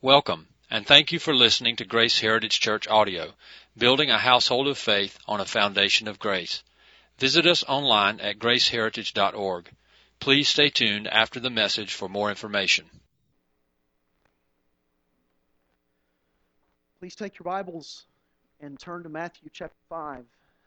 Welcome, and thank you for listening to Grace Heritage Church Audio, building a household of faith on a foundation of grace. Visit us online at graceheritage.org. Please stay tuned after the message for more information. Please take your Bibles and turn to Matthew chapter 5.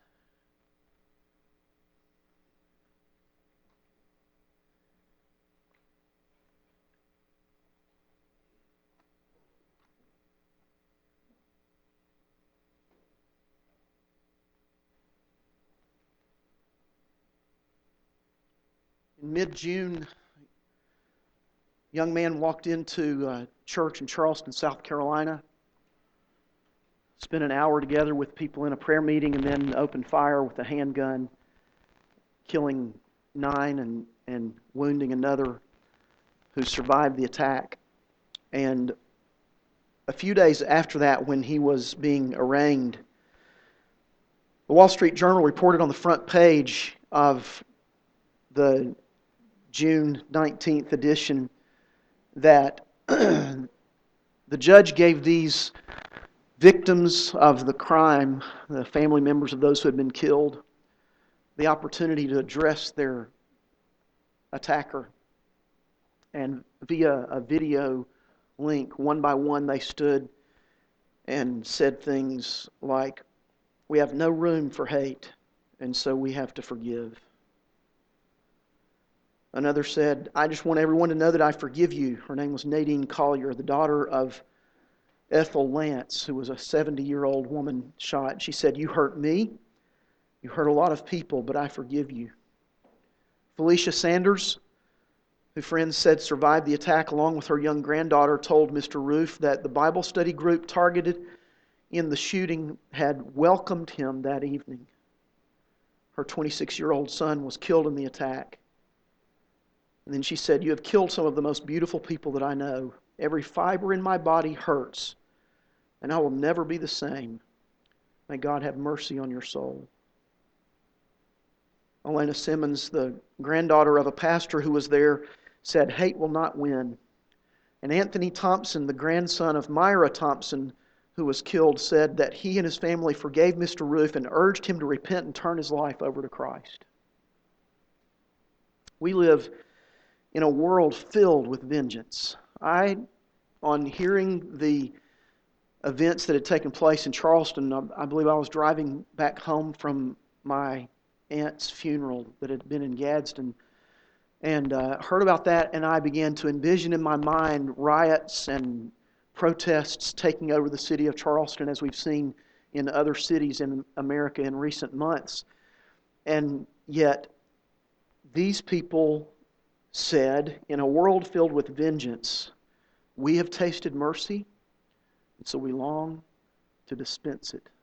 In mid-June, a young man walked into a church in Charleston, South Carolina, spent an hour together with people in a prayer meeting, and then opened fire with a handgun, killing 9 and wounding another who survived the attack. And a few days after that, when he was being arraigned, the Wall Street Journal reported on the front page of the June 19th edition that the judge gave these victims of the crime, the family members of those who had been killed, the opportunity to address their attacker. And via a video link, one by one, they stood and said things like, "We have no room for hate, and so we have to forgive." Another said, "I just want everyone to know that I forgive you." Her name was Nadine Collier, the daughter of Ethel Lance, who was a 70-year-old woman shot. She said, "You hurt me, you hurt a lot of people, but I forgive you." Felicia Sanders, who friends said survived the attack along with her young granddaughter, told Mr. Roof that the Bible study group targeted in the shooting had welcomed him that evening. Her 26-year-old son was killed in the attack. And then she said, "You have killed some of the most beautiful people that I know. Every fiber in my body hurts, and I will never be the same. May God have mercy on your soul." Elena Simmons, the granddaughter of a pastor who was there, said, "Hate will not win." And Anthony Thompson, the grandson of Myra Thompson, who was killed, said that he and his family forgave Mr. Roof and urged him to repent and turn his life over to Christ. We live in a world filled with vengeance. On hearing the events that had taken place in Charleston, I believe I was driving back home from my aunt's funeral that had been in Gadsden, and heard about that, and I began to envision in my mind riots and protests taking over the city of Charleston, as we've seen in other cities in America in recent months. And yet, these people said, in a world filled with vengeance, we have tasted mercy, and so we long to dispense it.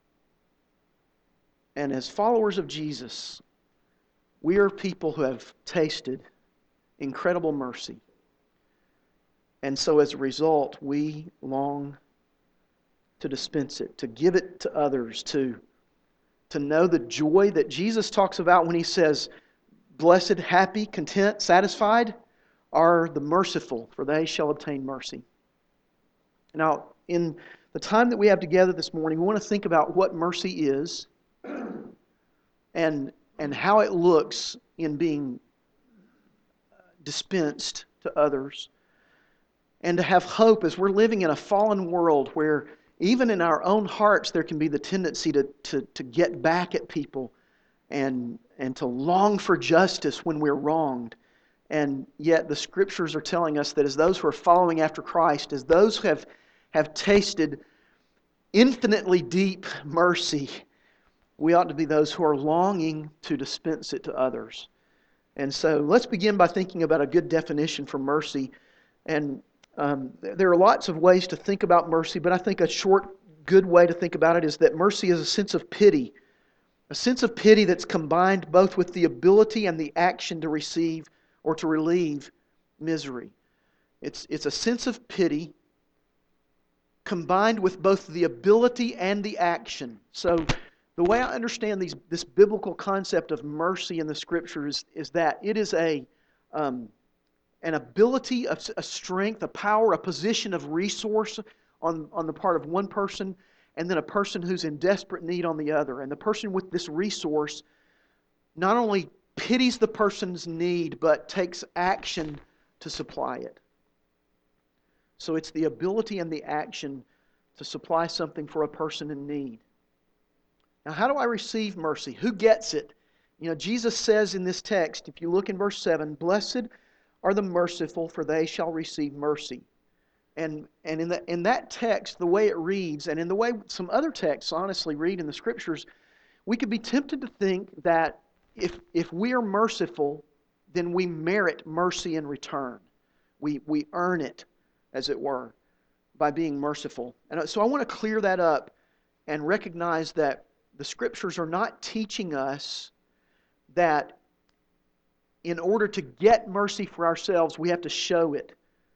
And as followers of Jesus, we are people who have tasted incredible mercy. And so as a result, we long to dispense it, to give it to others, to know the joy that Jesus talks about when He says, "Blessed, happy, content, satisfied are the merciful, for they shall obtain mercy." Now, in the time that we have together this morning, we want to think about what mercy is and how it looks in being dispensed to others, and to have hope as we're living in a fallen world where even in our own hearts there can be the tendency to get back at people and to long for justice when we're wronged. And yet the Scriptures are telling us that as those who are following after Christ, as those who have tasted infinitely deep mercy, we ought to be those who are longing to dispense it to others. And so let's begin by thinking about a good definition for mercy. And there are lots of ways to think about mercy, but I think a short, good way to think about it is that mercy is a sense of pity. A sense of pity that's combined both with the ability and the action to receive or to relieve misery. It's a sense of pity combined with both the ability and the action. So the way I understand this biblical concept of mercy in the Scriptures is that it is a an ability, a strength, a power, a position of resource on the part of one person, and then a person who's in desperate need on the other. And the person with this resource not only pities the person's need, but takes action to supply it. So it's the ability and the action to supply something for a person in need. Now, how do I receive mercy? Who gets it? Jesus says in this text, if you look in verse 7, "Blessed are the merciful, for they shall receive mercy." And in that text, the way it reads, and in the way some other texts honestly read in the Scriptures, we could be tempted to think that if we are merciful, then we merit mercy in return. We earn it, as it were, by being merciful. And so I want to clear that up and recognize that the Scriptures are not teaching us that in order to get mercy for ourselves, we have to show it.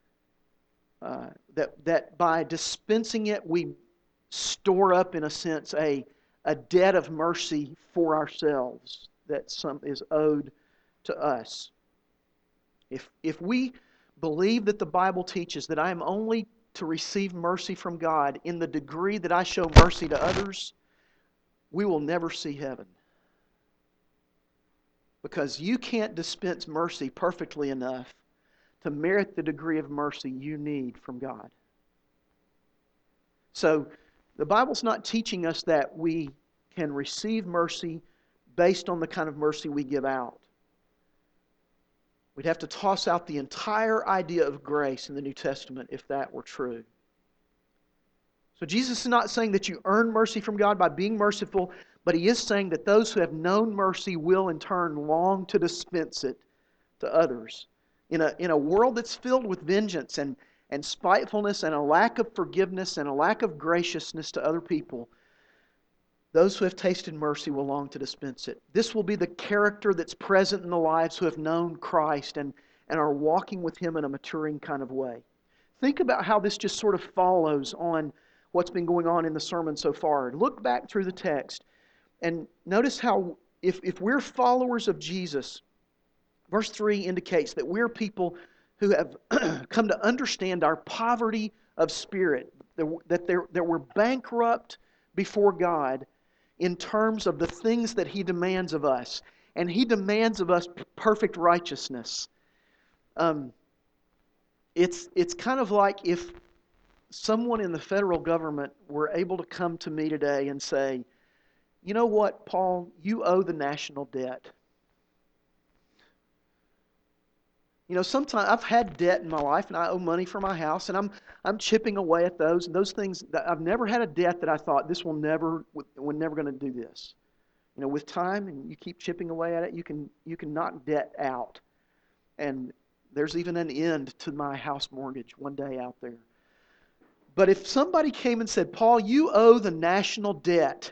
That by dispensing it, we store up, in a sense, a debt of mercy for ourselves that is owed to us. If we believe that the Bible teaches that I am only to receive mercy from God in the degree that I show mercy to others, we will never see heaven. Because you can't dispense mercy perfectly enough to merit the degree of mercy you need from God. So, the Bible's not teaching us that we can receive mercy based on the kind of mercy we give out. We'd have to toss out the entire idea of grace in the New Testament if that were true. So Jesus is not saying that you earn mercy from God by being merciful, but He is saying that those who have known mercy will in turn long to dispense it to others. In a world that's filled with vengeance and spitefulness and a lack of forgiveness and a lack of graciousness to other people, those who have tasted mercy will long to dispense it. This will be the character that's present in the lives who have known Christ and are walking with Him in a maturing kind of way. Think about how this just sort of follows on what's been going on in the sermon so far. Look back through the text and notice how if we're followers of Jesus, verse 3 indicates that we're people who have come to understand our poverty of spirit, that we're bankrupt before God in terms of the things that He demands of us. And He demands of us perfect righteousness. It's kind of like if someone in the federal government were able to come to me today and say, "You know what, Paul, you owe the national debt." Sometimes I've had debt in my life, and I owe money for my house, and I'm chipping away at those. And those things, I've never had a debt that I thought we're never going to do this. With time, and you keep chipping away at it, you can knock debt out, and there's even an end to my house mortgage one day out there. But if somebody came and said, "Paul, you owe the national debt,"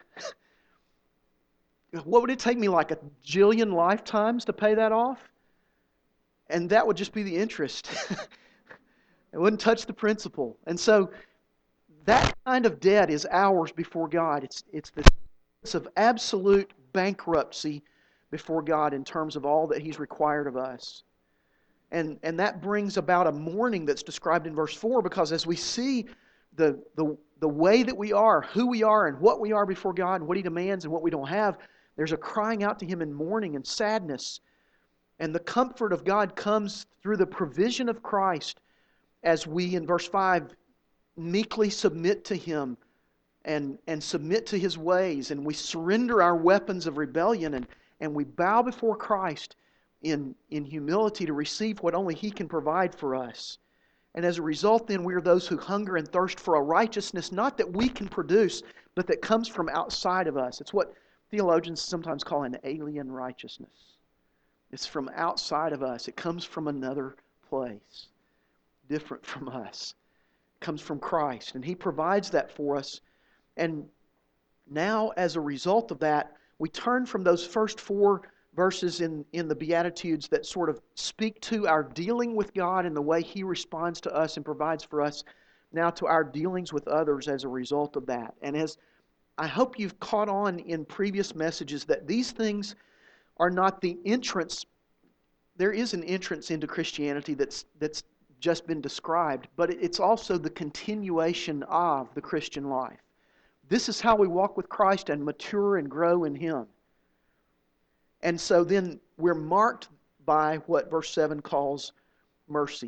what would it take me, like a jillion lifetimes to pay that off? And that would just be the interest. It wouldn't touch the principal. And so that kind of debt is ours before God. It's the sense of absolute bankruptcy before God in terms of all that He's required of us. And that brings about a mourning that's described in verse 4, because as we see the way that we are, who we are, and what we are before God, and what He demands and what we don't have, there's a crying out to Him in mourning and sadness. And the comfort of God comes through the provision of Christ as we, in verse 5, meekly submit to Him and submit to His ways. And we surrender our weapons of rebellion and we bow before Christ in humility to receive what only He can provide for us. And as a result, then, we are those who hunger and thirst for a righteousness not that we can produce, but that comes from outside of us. It's what theologians sometimes call an alien righteousness. It's from outside of us. It comes from another place, different from us. It comes from Christ, and He provides that for us. And now, as a result of that, we turn from those first 4 verses in the Beatitudes that sort of speak to our dealing with God and the way He responds to us and provides for us, now to our dealings with others as a result of that. And as I hope you've caught on in previous messages, that these things are not the entrance there is an entrance into Christianity that's just been described, but it's also the continuation of the Christian life. This is how we walk with Christ and mature and grow in Him. And so then we're marked by what verse 7 calls mercy.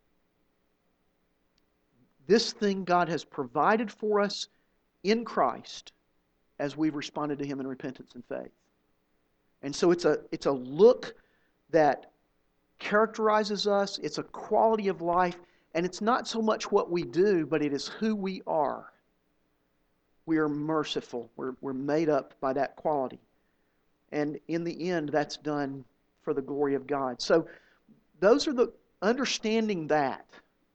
This thing God has provided for us in Christ as we've responded to Him in repentance and faith. And so it's a look that characterizes us. It's a quality of life. And it's not so much what we do, but it is who we are. We are merciful. We're made up by that quality. And in the end, that's done for the glory of God. So those are the understanding that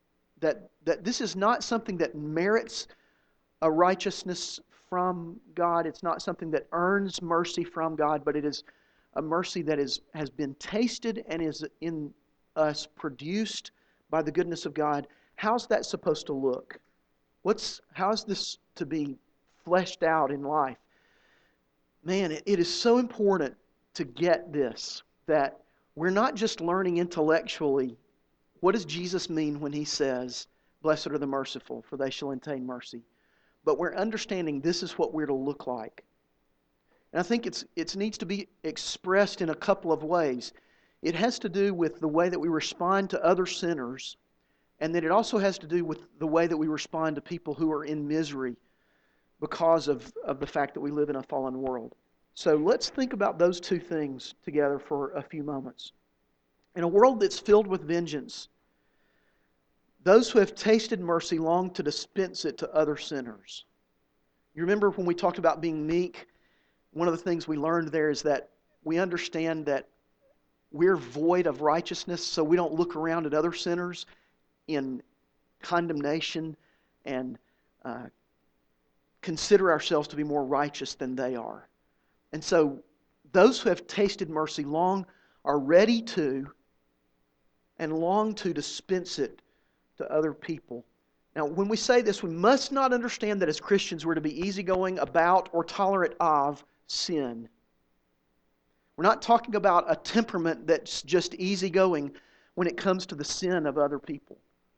this is not something that merits a righteousness from God. It's not something that earns mercy from God, but it is a mercy that has been tasted and is in us produced by the goodness of God. How's that supposed to look? How is this to be fleshed out in life? Man, it is so important to get this, that we're not just learning intellectually what does Jesus mean when He says, "Blessed are the merciful, for they shall obtain mercy." But we're understanding this is what we're to look like. And I think it needs to be expressed in a couple of ways. It has to do with the way that we respond to other sinners, and then it also has to do with the way that we respond to people who are in misery because of the fact that we live in a fallen world. So let's think about those two things together for a few moments. In a world that's filled with vengeance, those who have tasted mercy long to dispense it to other sinners. You remember when we talked about being meek? One of the things we learned there is that we understand that we're void of righteousness, so we don't look around at other sinners in condemnation and consider ourselves to be more righteous than they are. And so those who have tasted mercy long are ready to and long to dispense it to other people. Now, when we say this, we must not understand that as Christians we're to be easygoing about or tolerant of sin. We're not talking about a temperament that's just easygoing when it comes to the sin of other people.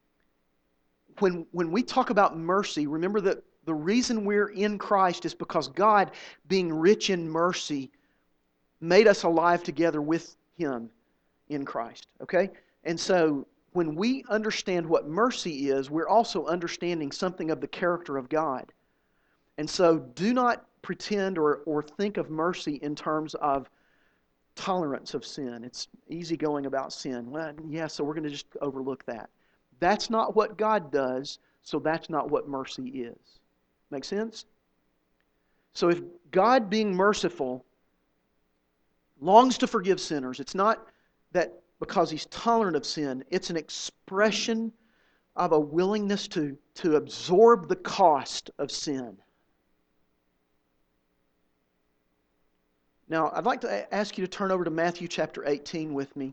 When we talk about mercy, remember that the reason we're in Christ is because God, being rich in mercy, made us alive together with Him in Christ. Okay? And so when we understand what mercy is, we're also understanding something of the character of God. And so do not pretend or think of mercy in terms of tolerance of sin. It's easygoing about sin. Well, yeah, so we're going to just overlook that. That's not what God does, so that's not what mercy is. Make sense? So if God, being merciful, longs to forgive sinners, it's not that because He's tolerant of sin, it's an expression of a willingness to absorb the cost of sin. Now, I'd like to ask you to turn over to Matthew chapter 18 with me.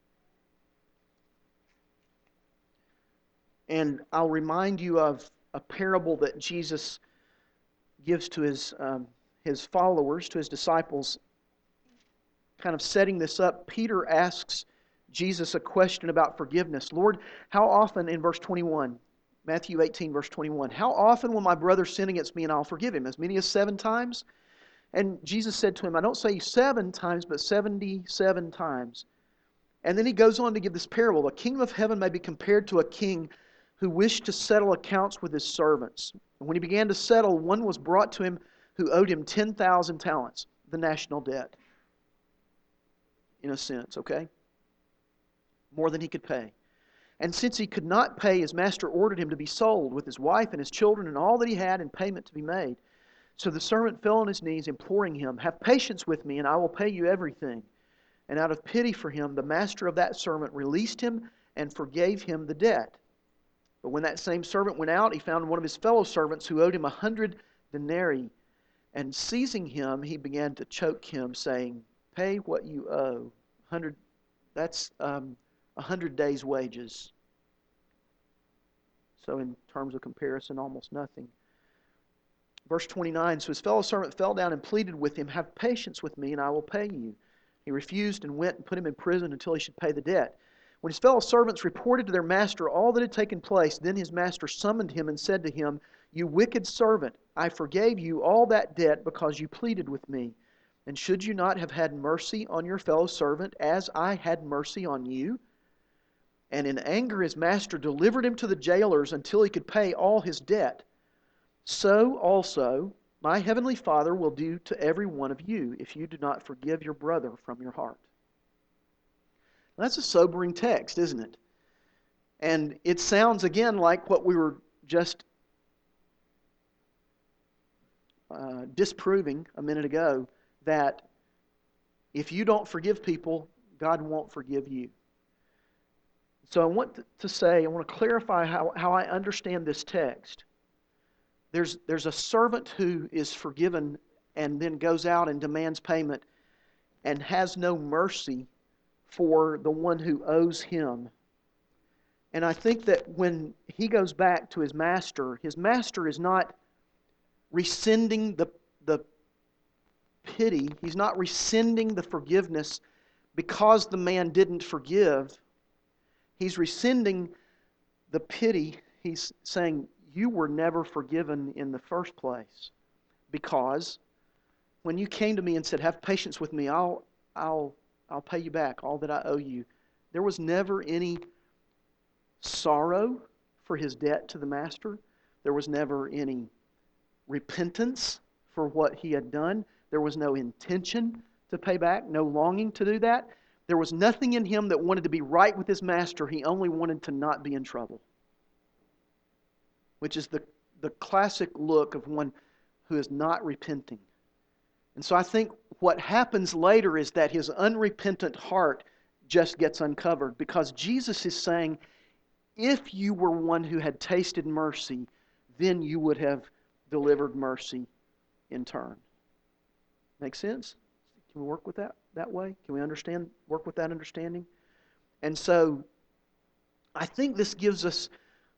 And I'll remind you of a parable that Jesus gives to His followers, to His disciples. Kind of setting this up, Peter asks Jesus a question about forgiveness. Lord, how often, in verse 21, Matthew 18, verse 21, how often will my brother sin against me and I'll forgive him? As many as 7 times? And Jesus said to him, I don't say 7 times, but 77 times. And then He goes on to give this parable. The kingdom of heaven may be compared to a king who wished to settle accounts with his servants. And when he began to settle, one was brought to him who owed him 10,000 talents, the national debt. In a sense, okay? More than he could pay. And since he could not pay, his master ordered him to be sold with his wife and his children and all that he had, and payment to be made. So the servant fell on his knees, imploring him, have patience with me, and I will pay you everything. And out of pity for him, the master of that servant released him and forgave him the debt. But when that same servant went out, he found one of his fellow servants who owed him 100 denarii. And seizing him, he began to choke him, saying, pay what you owe. 100, that's 100 days' wages. So in terms of comparison, almost nothing. Verse 29, so his fellow servant fell down and pleaded with him, have patience with me and I will pay you. He refused and went and put him in prison until he should pay the debt. When his fellow servants reported to their master all that had taken place, then his master summoned him and said to him, "You wicked servant, I forgave you all that debt because you pleaded with me. And should you not have had mercy on your fellow servant as I had mercy on you?" And in anger his master delivered him to the jailers until he could pay all his debt. So also my heavenly Father will do to every one of you if you do not forgive your brother from your heart. That's a sobering text, isn't it? And it sounds again like what we were just disproving a minute ago, that if you don't forgive people, God won't forgive you. So I want to clarify how I understand this text. There's a servant who is forgiven and then goes out and demands payment and has no mercy for the one who owes him. And I think that when he goes back to his master is not rescinding the pity. He's not rescinding the forgiveness because the man didn't forgive. He's rescinding the pity. He's saying, you were never forgiven in the first place, because when you came to me and said, "Have patience with me, I'll pay you back all that I owe you," there was never any sorrow for his debt to the master. There was never any repentance for what he had done. There was no intention to pay back, no longing to do that. There was nothing in him that wanted to be right with his master. He only wanted to not be in trouble, which is the classic look of one who is not repenting. And so I think what happens later is that his unrepentant heart just gets uncovered, because Jesus is saying, if you were one who had tasted mercy, then you would have delivered mercy in turn. Make sense? Can we work with that way? Can we work with that understanding? And so I think this gives us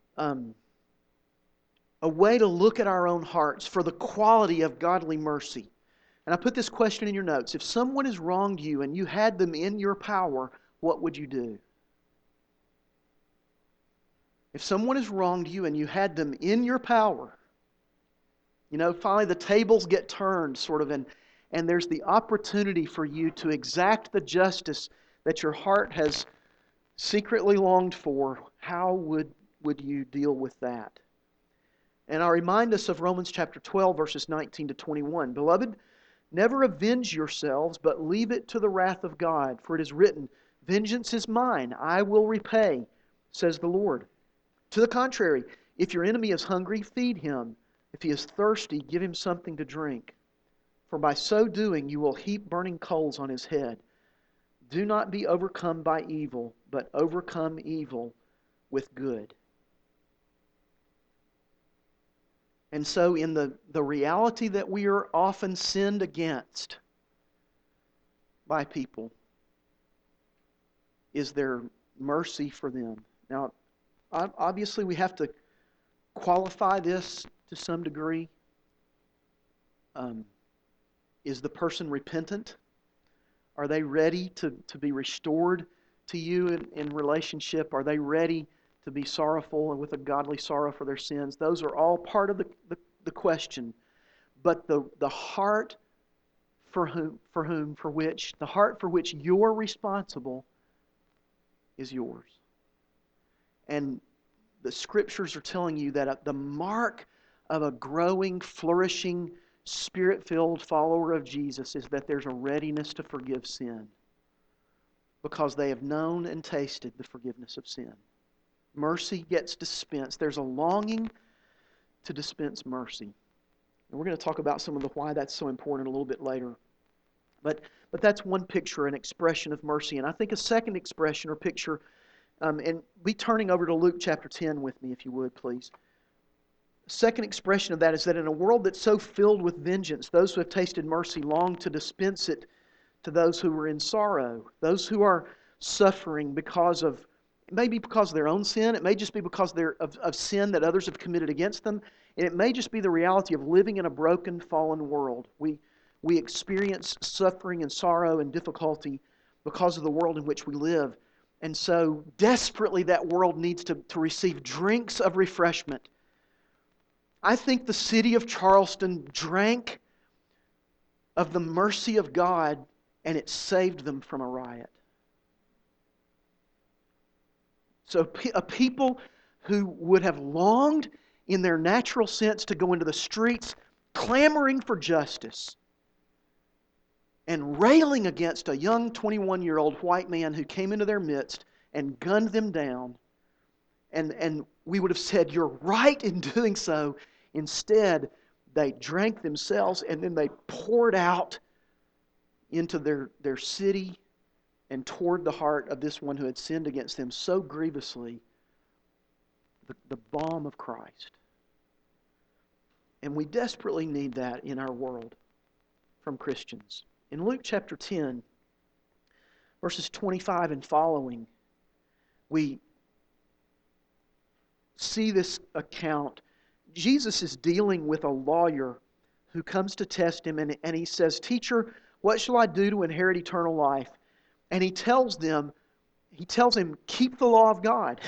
a way to look at our own hearts for the quality of godly mercy. And I put this question in your notes. If someone has wronged you and you had them in your power, what would you do? If someone has wronged you and you had them in your power, finally the tables get turned, sort of, and there's the opportunity for you to exact the justice that your heart has secretly longed for, how would you deal with that? And I remind us of Romans chapter 12, verses 19 to 21. Beloved, never avenge yourselves, but leave it to the wrath of God. For it is written, "Vengeance is mine, I will repay, says the Lord." To the contrary, if your enemy is hungry, feed him. If he is thirsty, give him something to drink. For by so doing, you will heap burning coals on his head. Do not be overcome by evil, but overcome evil with good. And so in the reality that we are often sinned against by people, is there mercy for them? Now, obviously we have to qualify this to some degree. Is the person repentant? Are they ready to be restored to you in relationship? Are they ready to be sorrowful and with a godly sorrow for their sins? Those are all part of the question. But the heart for which you're responsible is yours. And the Scriptures are telling you that the mark of a growing, flourishing, Spirit-filled follower of Jesus is that there's a readiness to forgive sin, because they have known and tasted the forgiveness of sin. Mercy gets dispensed. There's a longing to dispense mercy. And we're going to talk about some of why that's so important a little bit later. But that's one picture, an expression of mercy. And I think a second expression or picture, and be turning over to Luke chapter 10 with me, if you would, please. Second expression of that is that in a world that's so filled with vengeance, those who have tasted mercy long to dispense it to those who are in sorrow, those who are suffering because of, it may be because of their own sin, it may just be because of sin that others have committed against them, and it may just be the reality of living in a broken, fallen world. We we experience suffering and sorrow and difficulty because of the world in which we live. And so desperately that world needs to receive drinks of refreshment. I think the city of Charleston drank of the mercy of God, and it saved them from a riot. So a people who would have longed in their natural sense to go into the streets clamoring for justice and railing against a young 21-year-old white man who came into their midst and gunned them down. And we would have said, you're right in doing so. Instead, they drank themselves and then they poured out into their city and toward the heart of this one who had sinned against them so grievously, the balm of Christ. And we desperately need that in our world from Christians. In Luke chapter 10, verses 25 and following, we see this account. Jesus is dealing with a lawyer who comes to test him, and he says, "Teacher, what shall I do to inherit eternal life?" And he tells him, keep the law of God.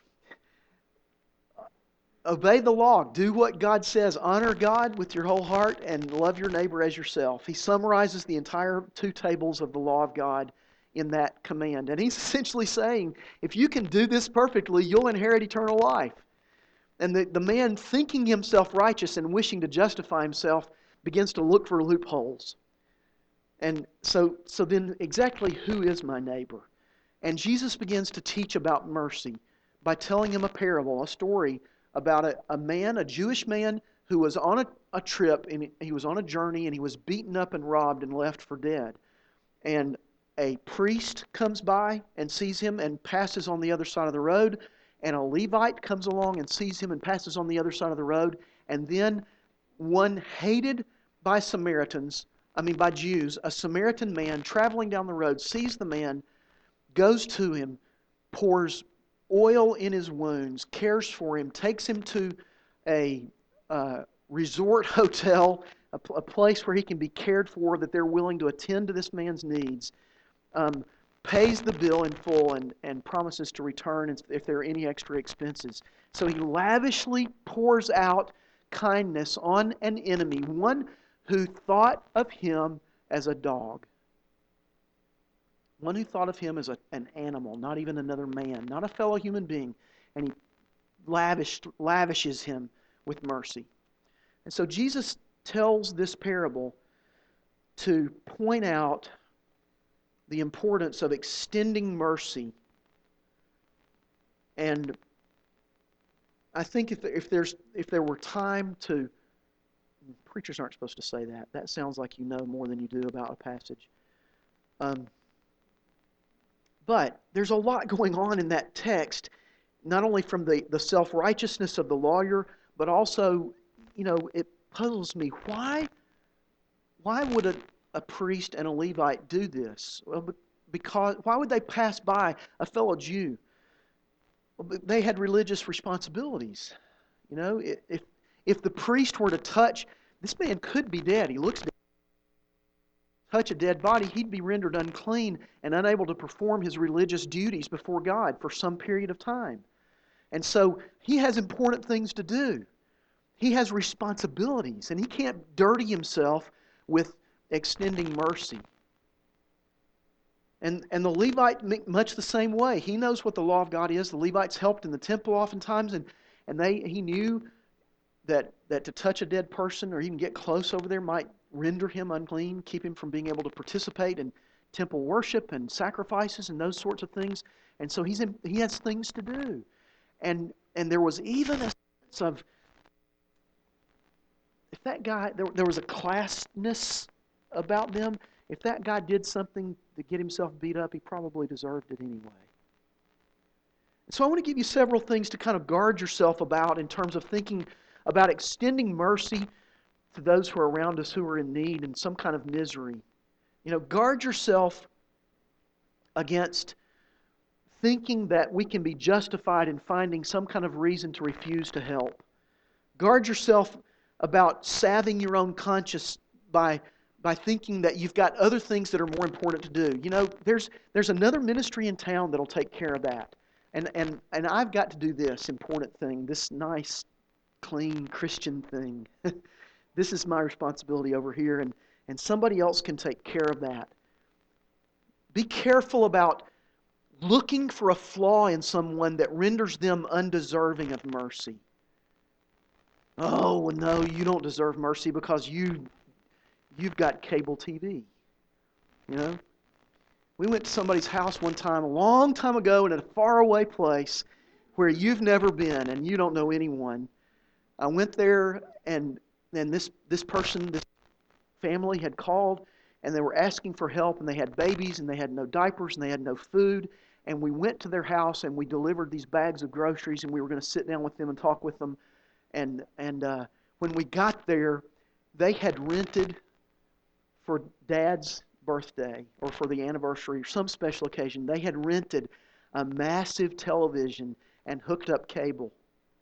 Obey the law. Do what God says. Honor God with your whole heart and love your neighbor as yourself. He summarizes the entire 2 tables of the law of God in that command. And he's essentially saying, if you can do this perfectly, you'll inherit eternal life. And the man, thinking himself righteous and wishing to justify himself, begins to look for loopholes. And so then exactly who is my neighbor? And Jesus begins to teach about mercy by telling him a parable, a story about a man, a Jewish man, who was on a trip, and he was on a journey, and he was beaten up and robbed and left for dead. And a priest comes by and sees him and passes on the other side of the road, and a Levite comes along and sees him and passes on the other side of the road, and then one hated by Jews, a Samaritan man traveling down the road sees the man, goes to him, pours oil in his wounds, cares for him, takes him to a resort hotel, a place where he can be cared for, that they're willing to attend to this man's needs, pays the bill in full and promises to return if there are any extra expenses. So he lavishly pours out kindness on an enemy, one who thought of him as a dog. One who thought of him as an animal, not even another man, not a fellow human being. And he lavishes him with mercy. And so Jesus tells this parable to point out the importance of extending mercy. And I think if there were time to... Preachers aren't supposed to say that. That sounds like you know more than you do about a passage. But there's a lot going on in that text, not only from the self-righteousness of the lawyer, but also, it puzzles me. Why would a priest and a Levite do this? Well, why would they pass by a fellow Jew? Well, they had religious responsibilities. If the priest were to touch, this man could be dead. He looks dead. Touch a dead body, he'd be rendered unclean and unable to perform his religious duties before God for some period of time. And so he has important things to do. He has responsibilities, and he can't dirty himself with extending mercy. And the Levite, much the same way. He knows what the law of God is. The Levites helped in the temple oftentimes, and he knew that to touch a dead person or even get close over there might render him unclean, keep him from being able to participate in temple worship and sacrifices and those sorts of things. And so he has things to do. And there was even a sense of, if that guy, there was a classness about them. If that guy did something to get himself beat up, he probably deserved it anyway. So I want to give you several things to kind of guard yourself about in terms of thinking about extending mercy to those who are around us who are in need and some kind of misery. Guard yourself against thinking that we can be justified in finding some kind of reason to refuse to help. Guard yourself about salving your own conscience by by thinking that you've got other things that are more important to do. You know, there's another ministry in town that'll take care of that. And I've got to do this important thing, this nice, clean Christian thing. This is my responsibility over here, and somebody else can take care of that. Be careful about looking for a flaw in someone that renders them undeserving of mercy. Oh, no, you don't deserve mercy because you've got cable TV. You know? We went to somebody's house one time, a long time ago, in a faraway place where you've never been and you don't know anyone. I went there, and this person, this family had called, and they were asking for help, and they had babies, and they had no diapers, and they had no food. And we went to their house, and we delivered these bags of groceries, and we were going to sit down with them and talk with them. And when we got there, they had rented for Dad's birthday or for the anniversary or some special occasion, they had rented a massive television and hooked up cable.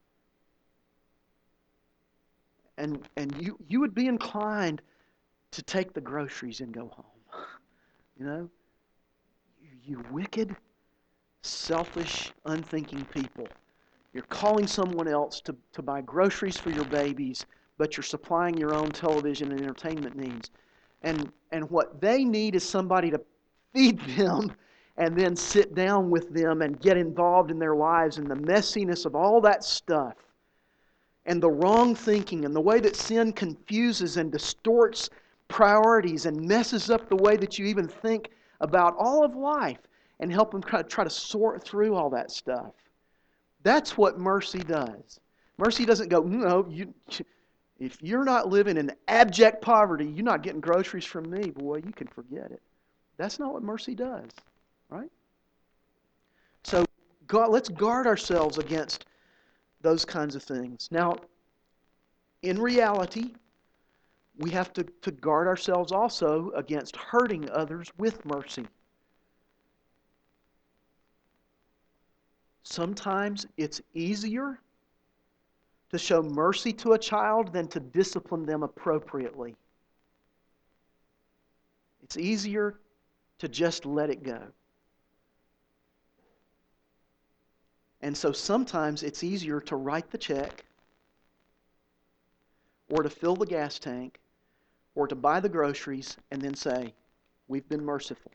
And you would be inclined to take the groceries and go home. You know? You wicked, selfish, unthinking people. You're calling someone else to buy groceries for your babies, but you're supplying your own television and entertainment needs. And what they need is somebody to feed them and then sit down with them and get involved in their lives and the messiness of all that stuff and the wrong thinking and the way that sin confuses and distorts priorities and messes up the way that you even think about all of life, and help them try to sort through all that stuff. That's what mercy does. Mercy doesn't go, no, if you're not living in abject poverty, you're not getting groceries from me, boy, you can forget it. That's not what mercy does, right? So let's guard ourselves against those kinds of things. Now, in reality, we have to guard ourselves also against hurting others with mercy. Sometimes it's easier to show mercy to a child than to discipline them appropriately. It's easier to just let it go. And so sometimes it's easier to write the check, or to fill the gas tank, or to buy the groceries and then say, we've been merciful.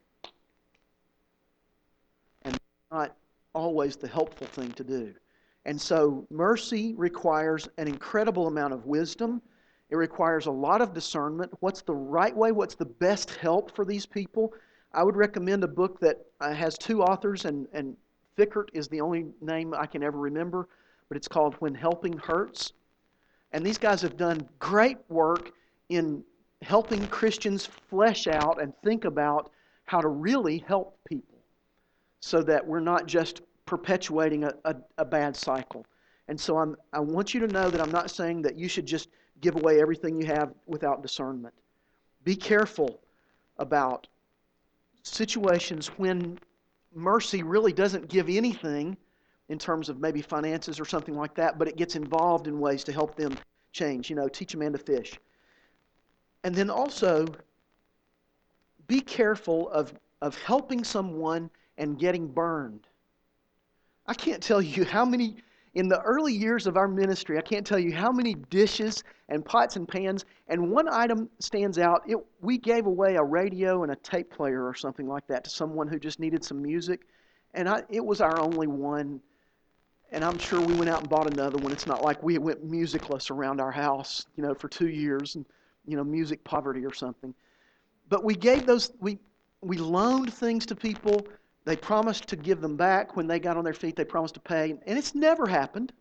And not always the helpful thing to do. And so mercy requires an incredible amount of wisdom. It requires a lot of discernment. What's the right way? What's the best help for these people? I would recommend a book that has two authors, and Fickert is the only name I can ever remember, but it's called When Helping Hurts. And these guys have done great work in helping Christians flesh out and think about how to really help people so that we're not just perpetuating a bad cycle. And so I want you to know that I'm not saying that you should just give away everything you have without discernment. Be careful about situations when mercy really doesn't give anything in terms of maybe finances or something like that, but it gets involved in ways to help them change. You know, teach a man to fish. And then also, be careful of helping someone and getting burned. I can't tell you how many, in the early years of our ministry, I can't tell you how many dishes and pots and pans, and one item stands out. We gave away a radio and a tape player or something like that to someone who just needed some music, and it was our only one, and I'm sure we went out and bought another one. It's not like we went musicless around our house, for 2 years, and, music poverty or something. But we gave those, we loaned things to people. They promised to give them back when they got on their feet. They promised to pay. And it's never happened.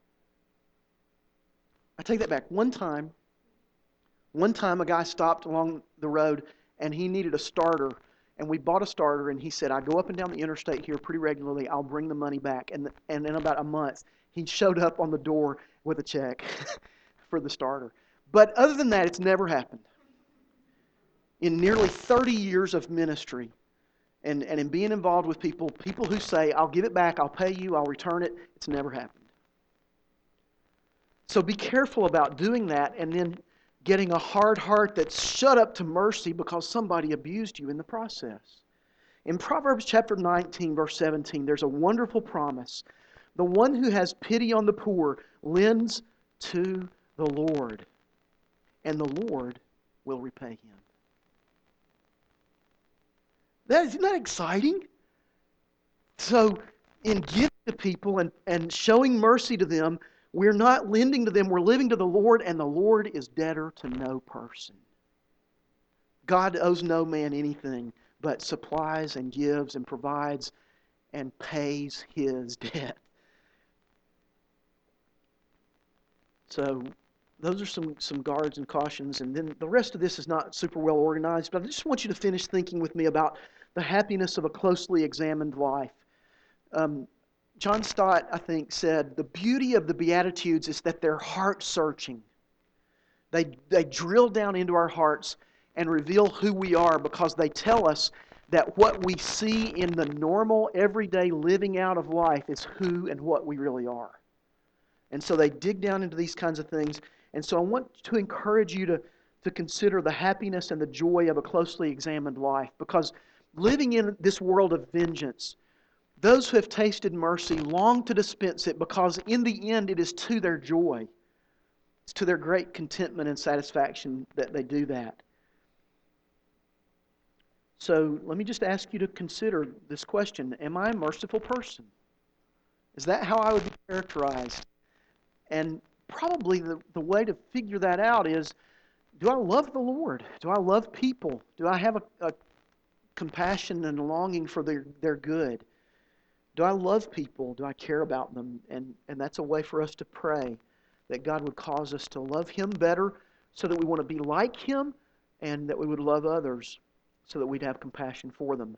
I take that back. One time a guy stopped along the road and he needed a starter. And we bought a starter, and he said, I go up and down the interstate here pretty regularly. I'll bring the money back. And in about a month, he showed up on the door with a check for the starter. But other than that, it's never happened. In nearly 30 years of ministry, and in being involved with people who say, I'll give it back, I'll pay you, I'll return it, it's never happened. So be careful about doing that, and then getting a hard heart that's shut up to mercy because somebody abused you in the process. In Proverbs chapter 19, verse 17, there's a wonderful promise. The one who has pity on the poor lends to the Lord, and the Lord will repay him. Isn't that exciting? So, in giving to people and showing mercy to them, we're not lending to them, we're living to the Lord, and the Lord is debtor to no person. God owes no man anything, but supplies and gives and provides and pays his debt. So, those are some guards and cautions, and then the rest of this is not super well organized, but I just want you to finish thinking with me about the happiness of a closely examined life. John Stott, I think, said, the beauty of the Beatitudes is that they're heart-searching. They drill down into our hearts and reveal who we are because they tell us that what we see in the normal, everyday living out of life is who and what we really are. And so they dig down into these kinds of things. And so I want to encourage you to consider the happiness and the joy of a closely examined life, because living in this world of vengeance, those who have tasted mercy long to dispense it, because in the end it is to their joy. It's to their great contentment and satisfaction that they do that. So let me just ask you to consider this question. Am I a merciful person? Is that how I would be characterized? And probably the way to figure that out is, do I love the Lord? Do I love people? Do I have a compassion and a longing for their good? Do I love people? Do I care about them? And that's a way for us to pray that God would cause us to love Him better so that we want to be like Him, and that we would love others so that we'd have compassion for them.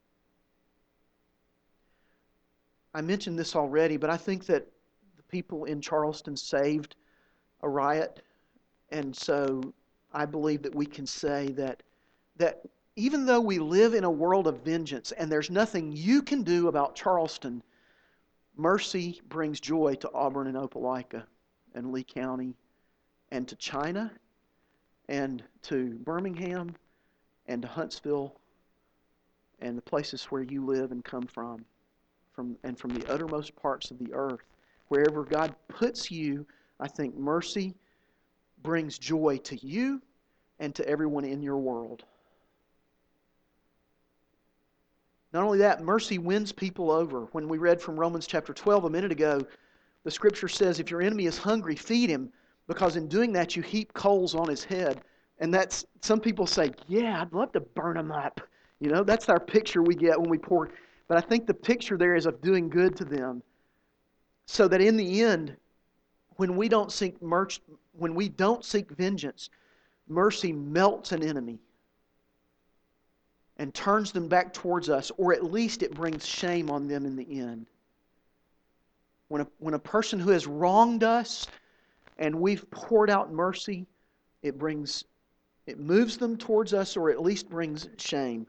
I mentioned this already, but I think that the people in Charleston saved a riot, and so I believe that we can say that even though we live in a world of vengeance and there's nothing you can do about Charleston, mercy brings joy to Auburn and Opelika and Lee County and to China and to Birmingham and to Huntsville and the places where you live and come from the uttermost parts of the earth. Wherever God puts you, I think mercy brings joy to you and to everyone in your world. Not only that, mercy wins people over. When we read from Romans chapter 12 a minute ago, the Scripture says, if your enemy is hungry, feed him, because in doing that you heap coals on his head. And that's, some people say, yeah, I'd love to burn them up. You know, that's our picture we get when we pour. But I think the picture there is of doing good to them, so that in the end, when we don't seek vengeance, mercy melts an enemy and turns them back towards us, or at least it brings shame on them in the end. When a person who has wronged us and we've poured out mercy, it moves them towards us, or at least brings shame.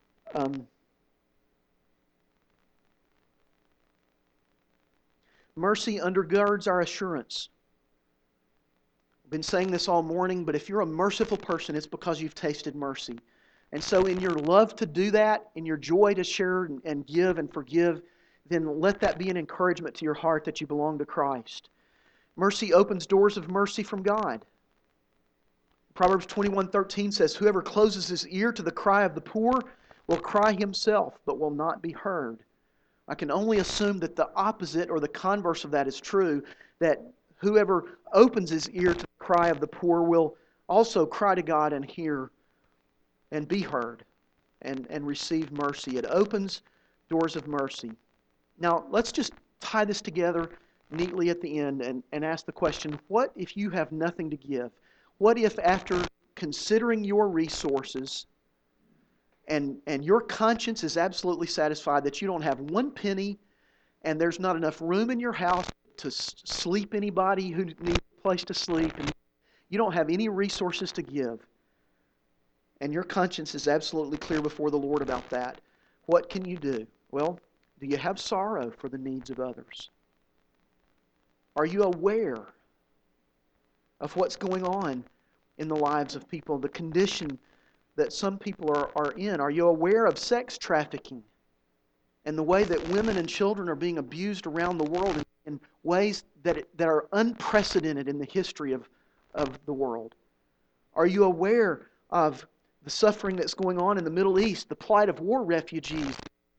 Mercy undergirds our assurance. I've been saying this all morning, but if you're a merciful person, it's because you've tasted mercy. And so in your love to do that, in your joy to share and give and forgive, then let that be an encouragement to your heart that you belong to Christ. Mercy opens doors of mercy from God. Proverbs 21:13 says, whoever closes his ear to the cry of the poor will cry himself, but will not be heard. I can only assume that the opposite or the converse of that is true, that whoever opens his ear to the cry of the poor will also cry to God and hear and be heard and receive mercy. It opens doors of mercy. Now, let's just tie this together neatly at the end and ask the question, what if you have nothing to give? What if after considering your resources and your conscience is absolutely satisfied that you don't have one penny and there's not enough room in your house to sleep anybody who needs a place to sleep, and you don't have any resources to give, and your conscience is absolutely clear before the Lord about that, what can you do? Well, do you have sorrow for the needs of others? Are you aware of what's going on in the lives of people, the condition that some people are in? Are you aware of sex trafficking and the way that women and children are being abused around the world in ways that are unprecedented in the history of the world? Are you aware of the suffering that's going on in the Middle East, the plight of war refugees?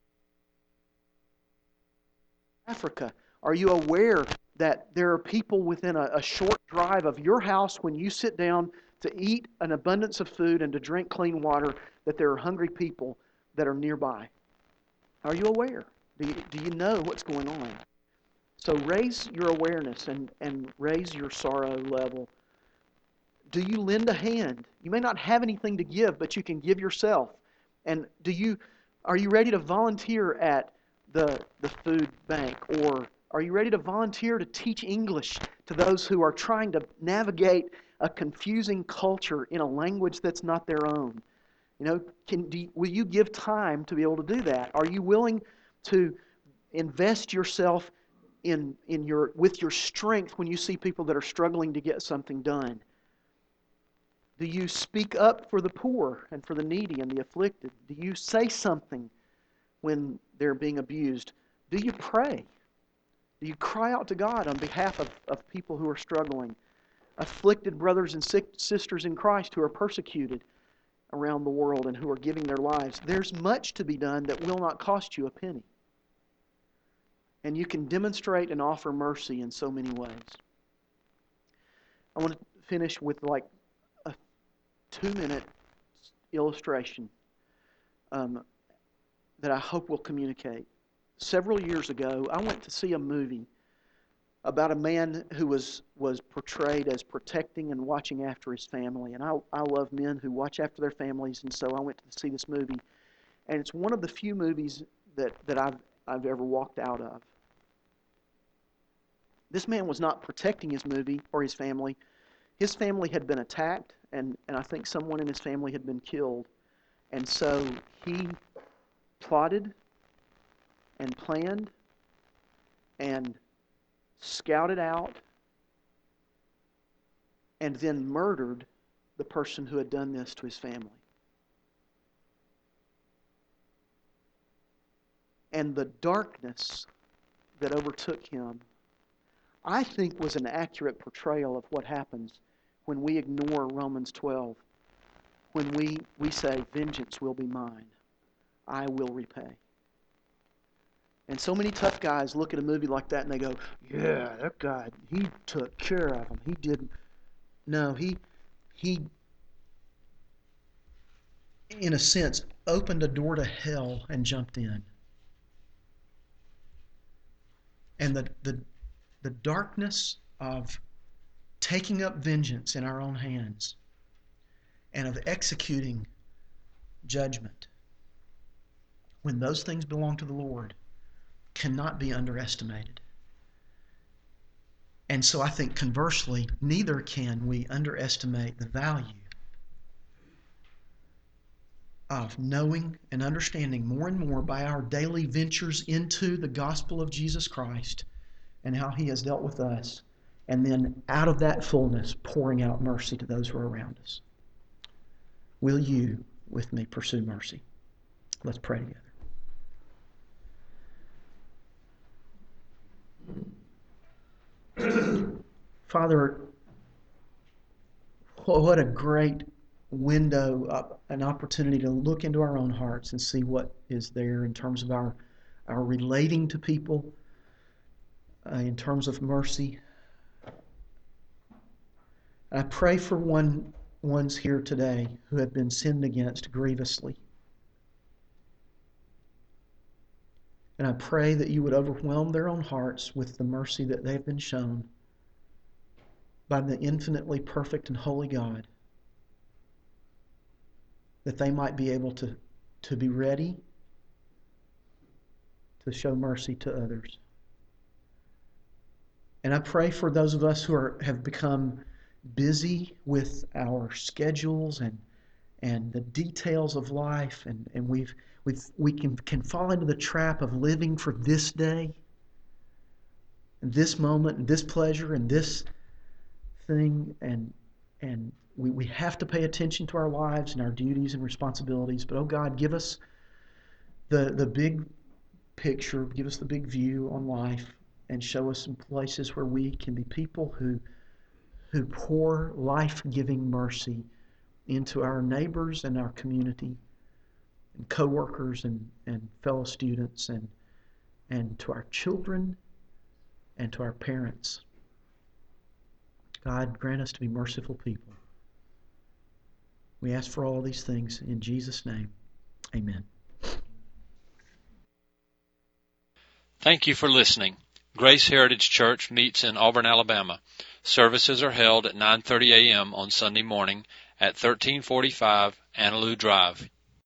Africa. Are you aware that there are people within a short drive of your house when you sit down to eat an abundance of food and to drink clean water, that there are hungry people that are nearby? Are you aware? Do you know what's going on? So raise your awareness and raise your sorrow level. Do you lend a hand? You may not have anything to give, but you can give yourself. And are you ready to volunteer at the food bank? Or are you ready to volunteer to teach English to those who are trying to navigate a confusing culture in a language that's not their own? Will you give time to be able to do that? Are you willing to invest yourself with your strength when you see people that are struggling to get something done? Do you speak up for the poor and for the needy and the afflicted? Do you say something when they're being abused? Do you pray? Do you cry out to God on behalf of people who are struggling? Afflicted brothers and sisters in Christ who are persecuted around the world and who are giving their lives. There's much to be done that will not cost you a penny. And you can demonstrate and offer mercy in so many ways. I want to finish with a 2-minute illustration that I hope will communicate. Several years ago, I went to see a movie about a man who was portrayed as protecting and watching after his family. And I love men who watch after their families, and so I went to see this movie. And it's one of the few movies that I've ever walked out of. This man was not protecting his movie or his family. His family had been attacked, and I think someone in his family had been killed. And so he plotted and planned and scouted out and then murdered the person who had done this to his family. And the darkness that overtook him, I think, was an accurate portrayal of what happens when we ignore Romans 12, when we say, vengeance will be mine, I will repay. And so many tough guys look at a movie like that and they go, yeah, that guy, he took care of him. He didn't. No, he in a sense, opened a door to hell and jumped in. And the darkness of taking up vengeance in our own hands and of executing judgment, when those things belong to the Lord, cannot be underestimated. And so I think conversely, neither can we underestimate the value of knowing and understanding more and more by our daily ventures into the gospel of Jesus Christ and how He has dealt with us, and then out of that fullness pouring out mercy to those who are around us. Will you, with me, pursue mercy? Let's pray together. Father, what a great window, an opportunity to look into our own hearts and see what is there in terms of our relating to people, in terms of mercy. I pray for ones here today who have been sinned against grievously. And I pray that you would overwhelm their own hearts with the mercy that they've been shown by the infinitely perfect and holy God, that they might be able to be ready to show mercy to others. And I pray for those of us who have become busy with our schedules and the details of life, and we can fall into the trap of living for this day, and this moment, and this pleasure, and this thing, and And we have to pay attention to our lives and our duties and responsibilities. But, oh God, give us the big picture, give us the big view on life, and show us some places where we can be people who pour life-giving mercy into our neighbors and our community and co-workers and fellow students and to our children and to our parents. God, grant us to be merciful people. We ask for all these things in Jesus' name. Amen. Thank you for listening. Grace Heritage Church meets in Auburn, Alabama. Services are held at 9:30 a.m. on Sunday morning at 1345 Annaloo Drive,